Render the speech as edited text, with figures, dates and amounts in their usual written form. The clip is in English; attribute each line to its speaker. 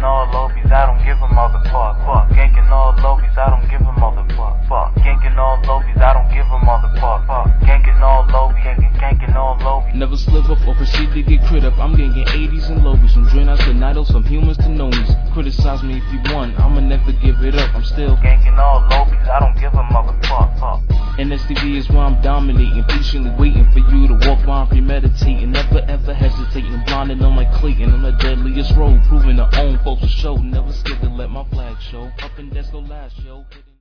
Speaker 1: Ganking all lobies, I don't give a motherfuck. Ganking all lobies, I don't give a motherfuck. Ganking all lobies, I don't give a motherfuck. Ganking all lobies, ganking all lobies.
Speaker 2: Never slip up or proceed to get crit up. I'm ganking 80s and lobies, from Dreadnoughts to Nidos, from humans to nomies. Criticize me if you want, I'ma never give it up. I'm still
Speaker 1: ganking all lobies, I don't give a motherfuck.
Speaker 2: NSTV is where I'm dominating, patiently waiting for you to walk by and premeditating. Never ever hesitating, blinded on my Clayton. I'm the deadliest road, proving to own folks to show. Never scared to let my flag show. Up and let's go last, yo.